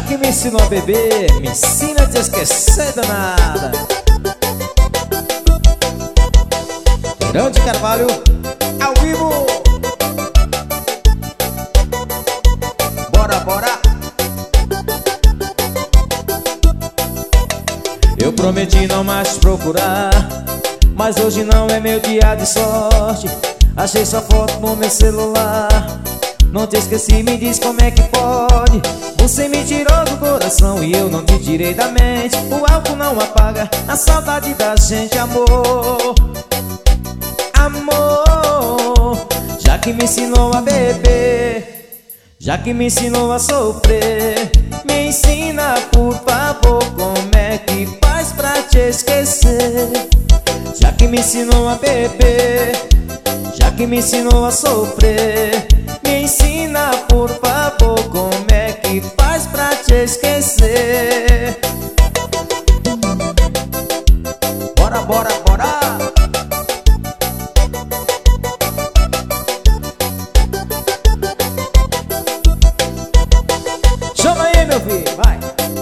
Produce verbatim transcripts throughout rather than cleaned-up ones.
que me ensinou a beber, me ensina a te esquecer danada. Teirão de Carvalho, ao vivo. Bora, bora. Eu prometi não mais te procurar, mas hoje não é meu dia de sorte. Achei sua foto no meu celular, não te esqueci, me diz como é que pode. Você me tirou do coração e eu não te tirei da mente. O álcool não apaga a saudade da gente, amor. Amor, já que me ensinou a beber, já que me ensinou a sofrer, me ensina por favor como é que faz pra te esquecer. Já que me ensinou a beber, já que me ensinou a sofrer, me ensina por favor como é que faz pra te esquecer. Bora, bora, bora. Chama aí, meu filho, vai.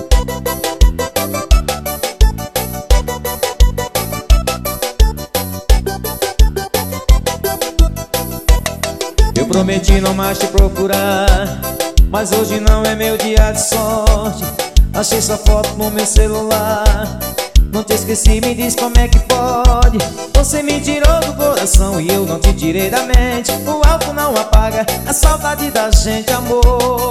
Eu prometi não mais te procurar, mas hoje não é meu dia de sorte. Achei sua foto no meu celular, não te esqueci, me diz como é que pode. Você me tirou do coração e eu não te tirei da mente. O álcool não apaga a saudade da gente, amor.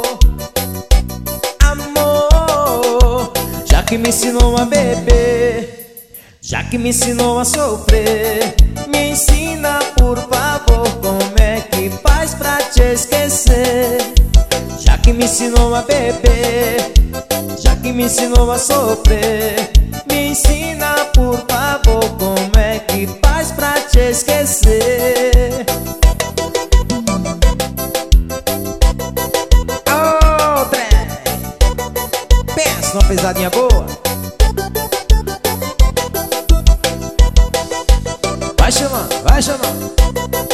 Amor, já que me ensinou a beber, já que me ensinou a sofrer, me ensina por favor como é que faz pra te esquecer. Já que me ensinou a beber, já que me ensinou a sofrer, me ensina por favor como é que faz pra te esquecer. Oh, trem, pensa numa pesadinha boa. Vai chamando, vai chamando.